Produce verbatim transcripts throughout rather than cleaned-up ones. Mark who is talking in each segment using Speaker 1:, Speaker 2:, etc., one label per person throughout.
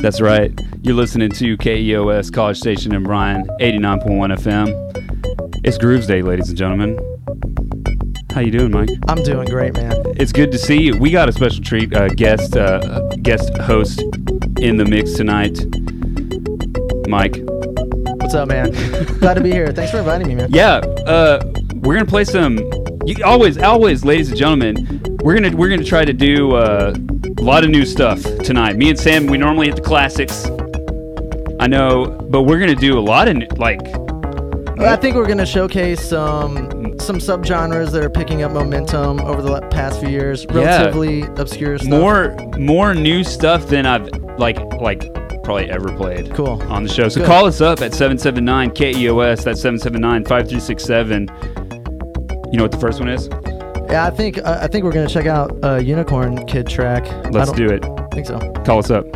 Speaker 1: That's right. You're listening to K E O S College Station in Bryan, eighty-nine point one F M. It's Grooves Day, ladies and gentlemen. How you doing, Mike?
Speaker 2: I'm doing great, man.
Speaker 1: It's good to see you. We got a special treat, uh, guest uh, guest host in the mix tonight. Mike.
Speaker 2: What's up, man? Glad to be here. Thanks for inviting me, man.
Speaker 1: Yeah, uh, we're gonna play some. You, always, always, ladies and gentlemen, we're gonna we're gonna try to do uh, a lot of new stuff tonight. Me and Sam, we normally hit the classics. I know, but we're gonna do a lot of like.
Speaker 2: I think we're gonna showcase some some subgenres that are picking up momentum over the past few years. Relatively yeah. obscure stuff.
Speaker 1: More more new stuff than I've like like probably ever played.
Speaker 2: Cool.
Speaker 1: On the show. So
Speaker 2: Good.
Speaker 1: Call us up at seven seven nine K E O S. That's seven seven nine, five three six seven. You know what the first one is?
Speaker 2: Yeah, I think uh, I think we're gonna check out a uh, Unicorn Kid track.
Speaker 1: Let's do it.
Speaker 2: I think so.
Speaker 1: Call us up.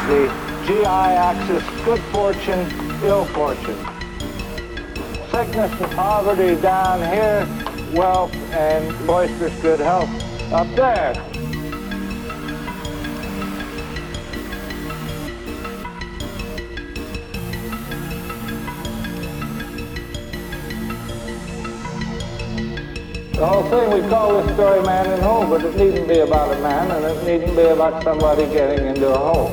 Speaker 3: the G I axis, good fortune, ill fortune. Sickness and poverty down here, wealth and boisterous good health up there. The whole thing, we call this story Man in Hole, but it needn't be about a man, and it needn't be about somebody getting into a hole.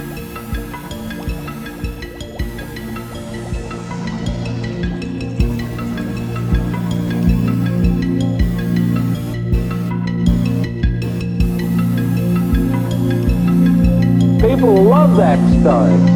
Speaker 3: People love that story.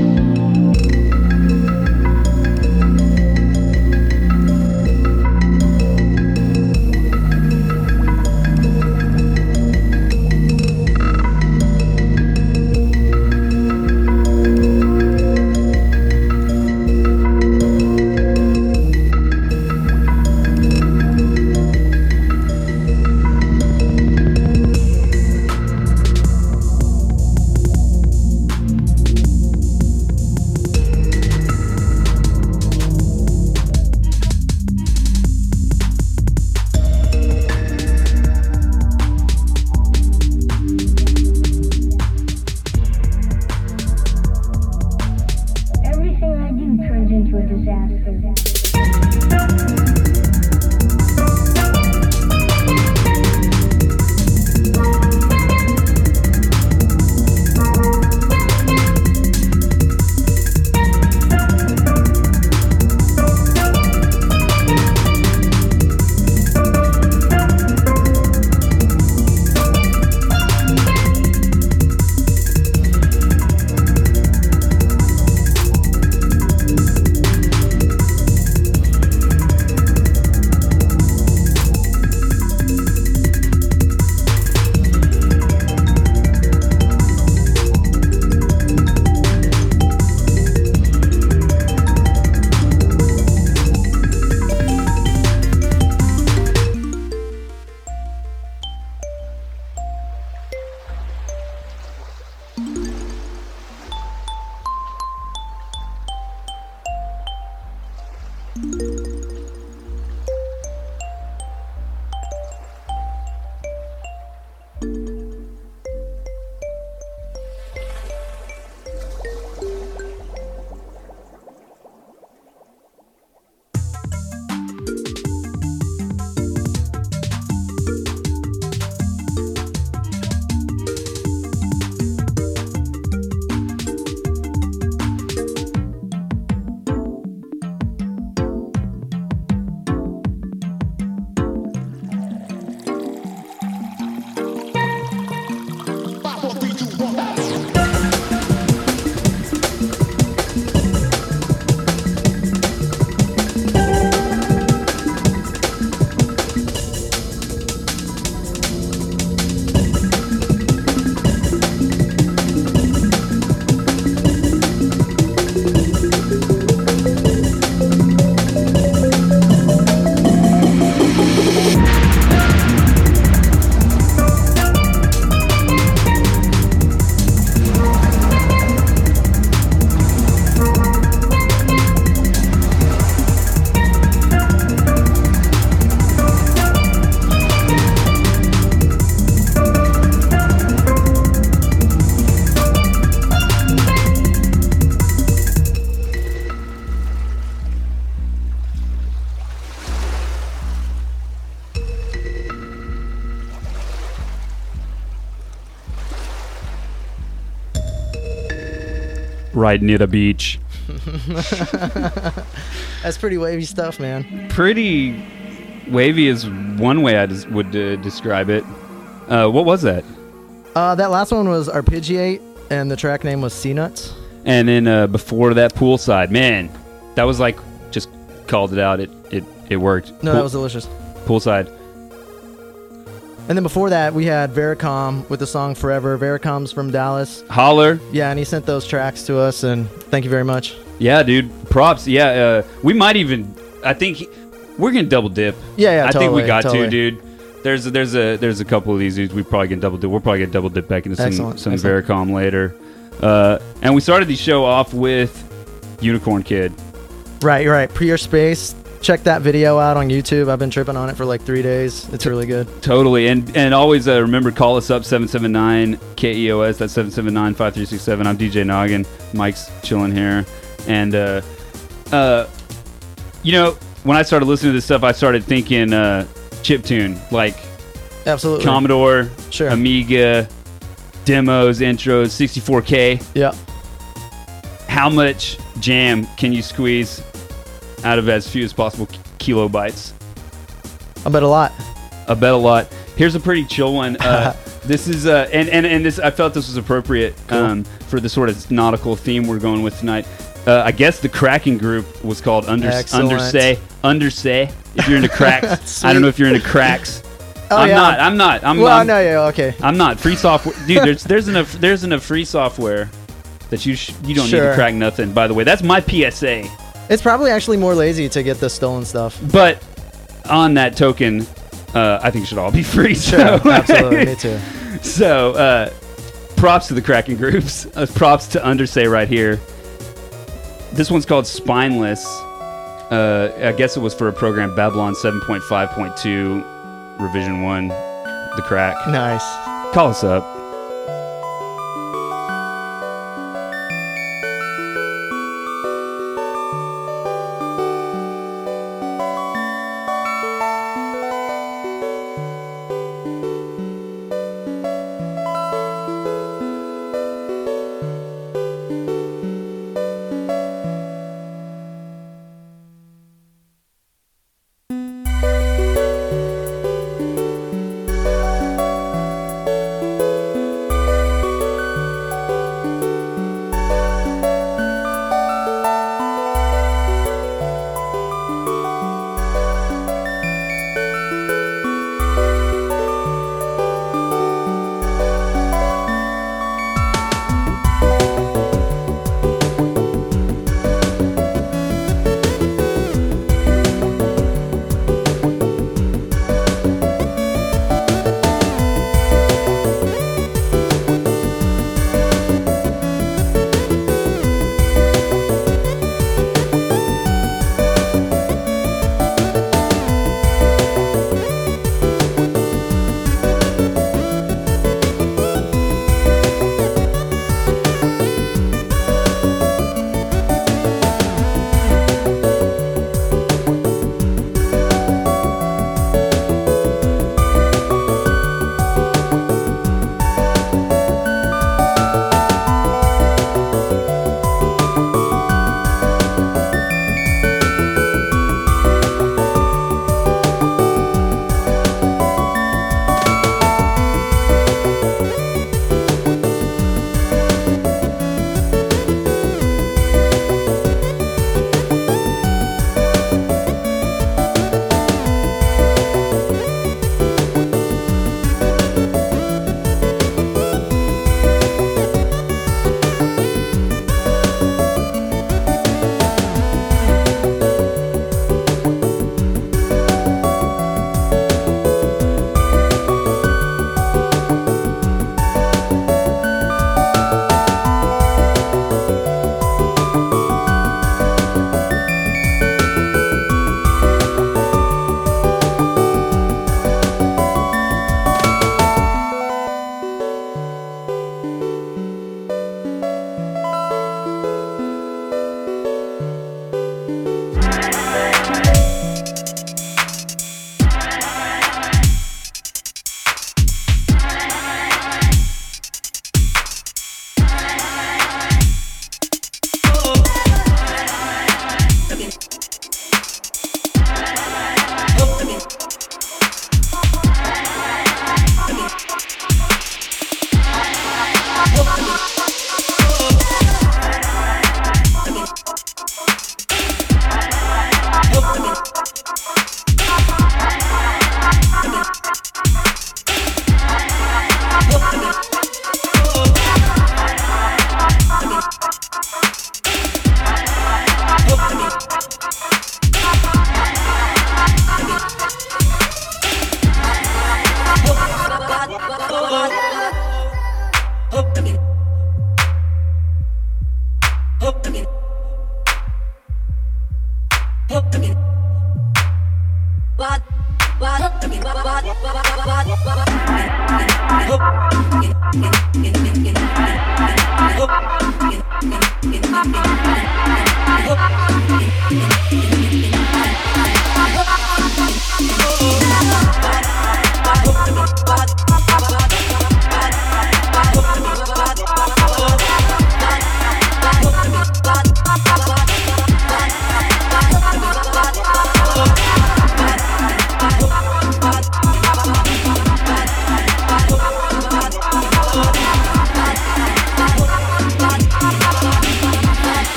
Speaker 1: Right near the beach.
Speaker 2: That's pretty wavy stuff, man.
Speaker 1: Pretty wavy is one way I des- would uh, describe it. Uh, what was that?
Speaker 2: Uh, that last one was Arpeggiate, and the track name was C-Nuts.
Speaker 1: And then uh, before that, Poolside. Man, that was like, just called it out. It it, it worked.
Speaker 2: No,
Speaker 1: Pool-
Speaker 2: that was delicious.
Speaker 1: Poolside.
Speaker 2: And then before that, we had Vericom with the song Forever. Vericom's from Dallas.
Speaker 1: Holler.
Speaker 2: Yeah, and he sent those tracks to us, and thank you very much.
Speaker 1: Yeah, dude. Props. Yeah, uh, we might even, I think, he, we're going to double dip.
Speaker 2: Yeah, yeah,
Speaker 1: I
Speaker 2: totally,
Speaker 1: think we got
Speaker 2: totally.
Speaker 1: to, dude. There's a, there's a there's a couple of these dudes we probably can double dip. We're probably going to double dip back into some,
Speaker 2: Excellent,
Speaker 1: some
Speaker 2: excellent.
Speaker 1: Vericom later. Uh, and we started the show off with Unicorn Kid.
Speaker 2: Right, you're right. Prior Space. Check that video out on YouTube. I've been tripping on it for like three days. It's really good.
Speaker 1: Totally. And and always uh, remember, call us up, seven seven nine K E O S. That's seven seven nine, five three six seven. I'm D J Noggin. Mike's chilling here. And, uh, uh, you know, when I started listening to this stuff, I started thinking uh, chiptune. Like
Speaker 2: Absolutely.
Speaker 1: Commodore,
Speaker 2: Sure.
Speaker 1: Amiga, demos, intros, sixty-four K.
Speaker 2: Yeah.
Speaker 1: How much jam can you squeeze out of as few as possible kilobytes?
Speaker 2: I bet a lot.
Speaker 1: I bet a lot. Here's a pretty chill one. Uh, this is uh, and, and and this I felt this was appropriate
Speaker 2: Cool.
Speaker 1: um, for the sort of nautical theme we're going with tonight. Uh, I guess the cracking group was called Under
Speaker 2: Excellent.
Speaker 1: Undersay. Undersay. If you're into cracks,
Speaker 2: Sweet.
Speaker 1: I don't know if you're into cracks.
Speaker 2: Oh,
Speaker 1: I'm
Speaker 2: yeah.
Speaker 1: not. I'm not. I'm.
Speaker 2: Well,
Speaker 1: I'm,
Speaker 2: no, yeah, okay.
Speaker 1: I'm not. Free software, dude. There's there's enough there's enough free software that you sh- you don't need
Speaker 2: Sure.
Speaker 1: to crack nothing. By the way, that's my P S A.
Speaker 2: It's probably actually more lazy to get the stolen stuff.
Speaker 1: But on that token, uh, I think it should all be free.
Speaker 2: Sure,
Speaker 1: So.
Speaker 2: absolutely. Me too.
Speaker 1: So, uh, props to the cracking groups. Uh, props to Undersay right here. This one's called Spineless. Uh, I guess it was for a program Babylon seven point five point two, Revision one, The Crack.
Speaker 2: Nice.
Speaker 1: Call us up.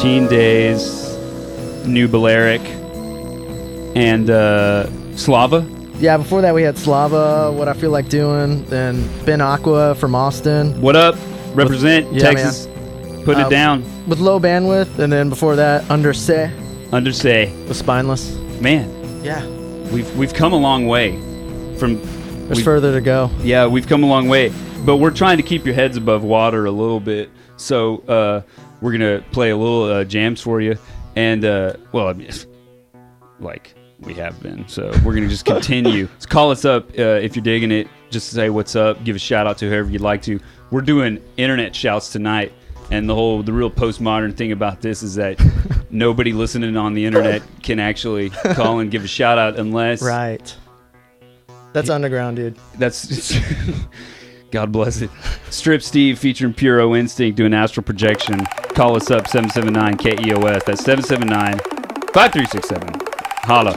Speaker 1: thirteen days, New Balearic, and uh, Slava.
Speaker 2: Yeah, before that we had Slava, What I Feel Like Doing, then Ben Aqua from Austin.
Speaker 1: What up? Represent
Speaker 2: With, yeah,
Speaker 1: Texas. Put
Speaker 2: uh,
Speaker 1: it down.
Speaker 2: With Low Bandwidth, and then before that, Under Say.
Speaker 1: Under Say.
Speaker 2: With Spineless.
Speaker 1: Man.
Speaker 2: Yeah.
Speaker 1: We've we've come a long way. From
Speaker 2: There's further to go.
Speaker 1: Yeah, we've come a long way. But we're trying to keep your heads above water a little bit. So uh, we're going to play a little uh, jams for you. And, uh, well, I mean, like we have been. So we're going to just continue. So call us up uh, if you're digging it. Just to say what's up. Give a shout out to whoever you'd like to. We're doing internet shouts tonight. And the whole, the real postmodern thing about this is that nobody listening on the internet can actually call and give a shout out unless...
Speaker 2: Right. That's underground, dude.
Speaker 1: That's... God bless it. Strip Steve featuring Puro Instinct doing astral projection. Call us up, seven seven nine K E O F. That's seven seven nine, five three six seven. Holla.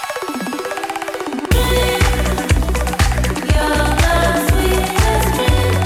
Speaker 4: You're the sweetest dream.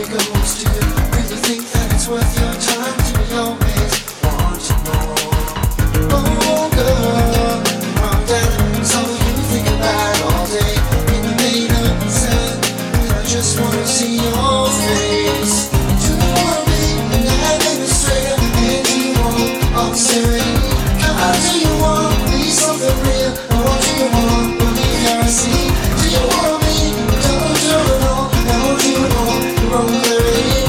Speaker 4: goes. Do you really think that it's worth your time? Do you always want to know? Oh girl, wrong down, so you think about all day. In the main of the sun, I just wanna see your face. Do you want me to have it straight up? And do you want all the serene? How do you want me something real? Or what do you want? Believe how I see. Do you want me? Don't you know? How do you know? You're wrong, there it is.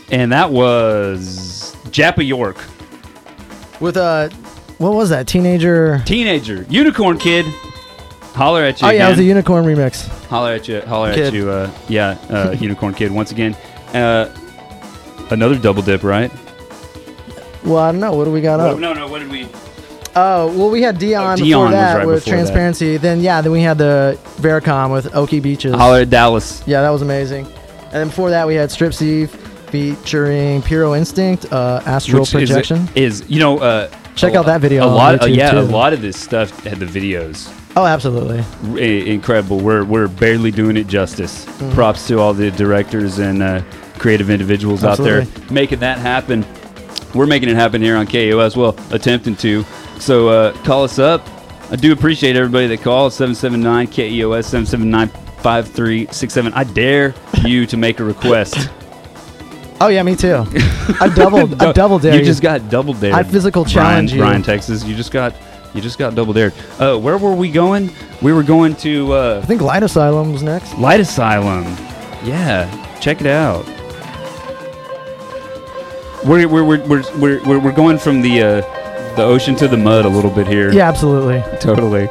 Speaker 1: And that was Jappa York.
Speaker 2: With a, what was that? Teenager.
Speaker 1: Teenager. Unicorn Kid. Holler at you
Speaker 2: Oh, yeah,
Speaker 1: again.
Speaker 2: it was a Unicorn remix.
Speaker 1: Holler at you. Holler
Speaker 2: Kid.
Speaker 1: at you. Uh, yeah, uh, Unicorn Kid once again. Uh, another double dip, right?
Speaker 2: Well, I don't know. What do we got
Speaker 1: Oh,
Speaker 2: up?
Speaker 1: no, no. What did we...
Speaker 2: Oh, well, we had Dion,
Speaker 1: Oh, Dion
Speaker 2: before
Speaker 1: was
Speaker 2: that
Speaker 1: right
Speaker 2: with
Speaker 1: before that.
Speaker 2: Transparency. Then, yeah, then we had the Vericom with Okie Beaches.
Speaker 1: Holler at Dallas.
Speaker 2: Yeah, that was amazing. And then before that, we had Strip Steve featuring Puro Instinct, uh, Astral
Speaker 1: Which
Speaker 2: Projection.
Speaker 1: Is, is, you know... Uh,
Speaker 2: Check
Speaker 1: a
Speaker 2: out that video
Speaker 1: A
Speaker 2: on
Speaker 1: lot, uh,
Speaker 2: YouTube,
Speaker 1: yeah,
Speaker 2: too.
Speaker 1: a lot of this stuff had the videos.
Speaker 2: Oh, absolutely.
Speaker 1: R- incredible. We're we're barely doing it justice.
Speaker 2: Mm-hmm.
Speaker 1: Props to all the directors and uh, creative individuals out
Speaker 2: Absolutely.
Speaker 1: there making that happen. We're making it happen here on K O S. Well, attempting to. So uh, call us up. I do appreciate everybody that calls seven seven nine K E O S seven seven nine five three six seven. I dare you to make a request.
Speaker 2: Oh, yeah, me too. I doubled, I double dare
Speaker 1: You
Speaker 2: you.
Speaker 1: just got double dared.
Speaker 2: I physical
Speaker 1: Brian,
Speaker 2: challenge you.
Speaker 1: Brian, Texas. You just got you just got double dared. Uh, where were we going? We were going to uh,
Speaker 2: I think Light Asylum was next.
Speaker 1: Light Asylum. Yeah, check it out. We're we're we're we're we're, we're, we're going from the uh, the ocean to the mud a little bit here.
Speaker 2: Yeah, absolutely.
Speaker 1: Totally.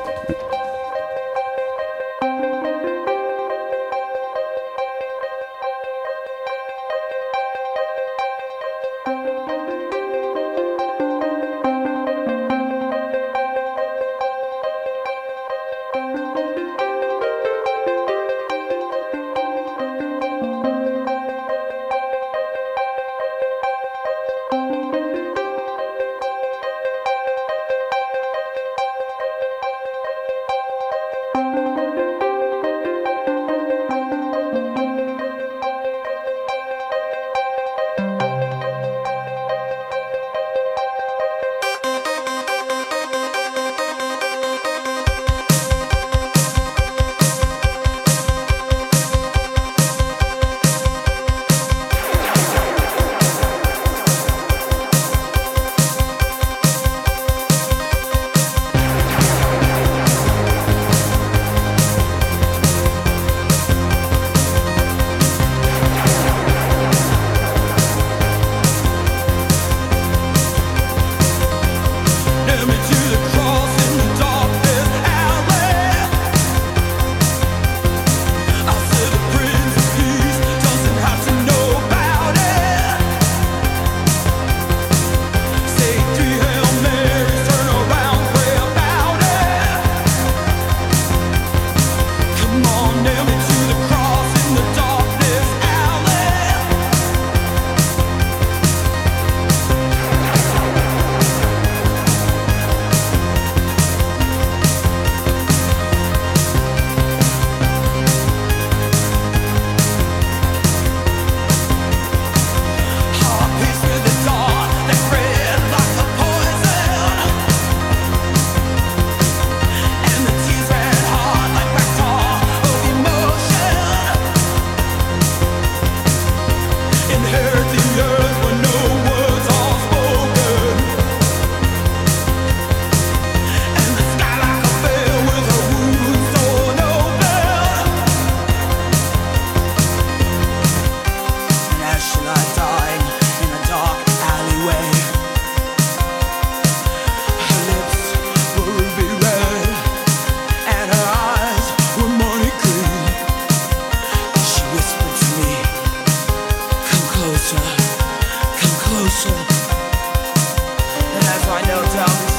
Speaker 5: closer, come closer. And that's why I know, tell me